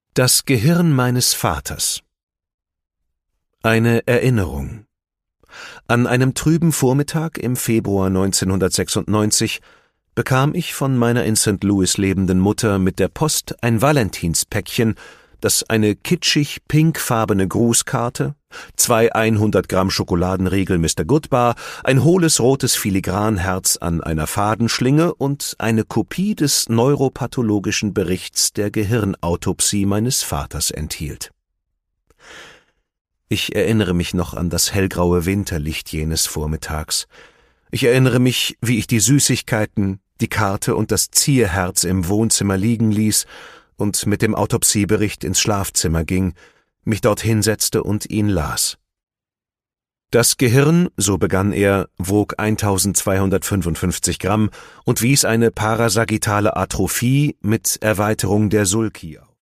Das Gehirn meines Vaters. Eine Erinnerung. An einem trüben Vormittag im Februar 1996 bekam ich von meiner in St. Louis lebenden Mutter mit der Post ein Valentinspäckchen, das eine kitschig pinkfarbene Grußkarte, 2 100 Gramm Schokoladenriegel Mr. Goodbar, ein hohles rotes Filigranherz an einer Fadenschlinge und eine Kopie des neuropathologischen Berichts der Gehirnautopsie meines Vaters enthielt. Ich erinnere mich noch an das hellgraue Winterlicht jenes Vormittags. Ich erinnere mich, wie ich die Süßigkeiten, die Karte und das Zierherz im Wohnzimmer liegen ließ und mit dem Autopsiebericht ins Schlafzimmer ging, mich dort hinsetzte und ihn las. Das Gehirn, so begann er, wog 1255 Gramm und wies eine parasagittale Atrophie mit Erweiterung der Sulci auf.